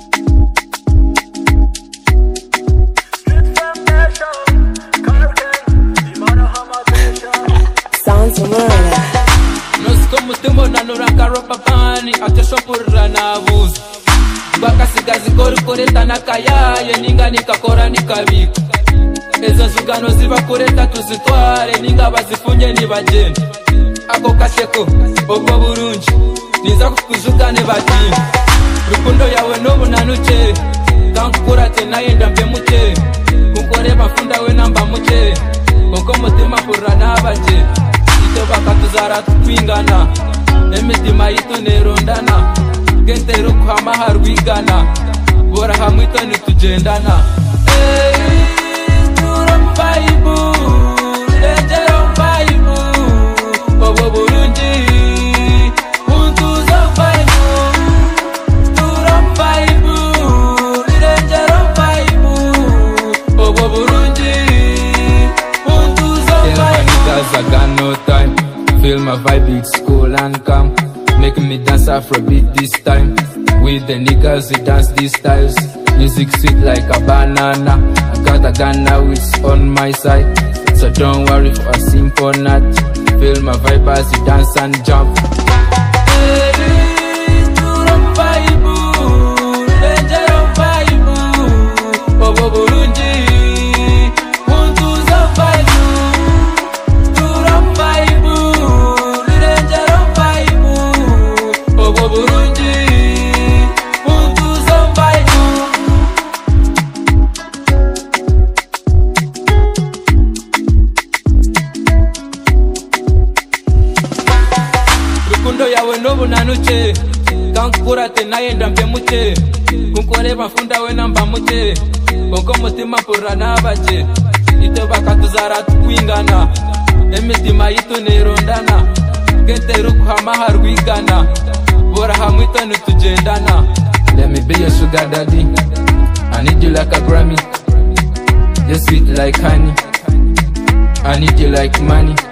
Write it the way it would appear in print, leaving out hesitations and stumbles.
Sounds of murder. Nós como temo na nuraka ropa pani até shopurra na abuso. Baka sigazi koreta na kaya yeninga nikakora nikabika. Ezo zugano ziba kureta tuzitware ninga bazifunye nibageni. Ako kasheko obwo burungi niza kukuzugane batini. Rukundo yawe nobu nanuche kankura tena yenda mbe muche. Kunkore bafunda we namba muche. Konko mutima furra nabaje. Ito baka tuzara tukwingana. Emitima yitu nerondana. Gente rukuhama harwigana. Bora hamwito nitugendana. Turambaibu Lejero mbaibu Bobo burungi Untuzo mbaibu Turambaibu Lejero mbaibu Bobo burungi Untuzo mbaibu. Tell my niggas I got no time. Feel my vibe, it's cool and calm. Make me dance Afrobeat this time. With the niggas we dance these styles. Music sweet like a banana. I got a gun now, it's on my side. So don't worry for a simple nut. Feel my vibe as you dance and jump. Rukundo yawe nobu nanuche kankura tena yenda mbe muche. Kunkore bafunda we namba muche. Konko mutima furra nabaje. Ito baka tuzara tukwingana. Emitima yitu nerondana. Gente rukuhama harwigana. Bora hamwito nitugendana. Let me be your sugar daddy. I need you like a Grammy. You're sweet like honey. I need you like money.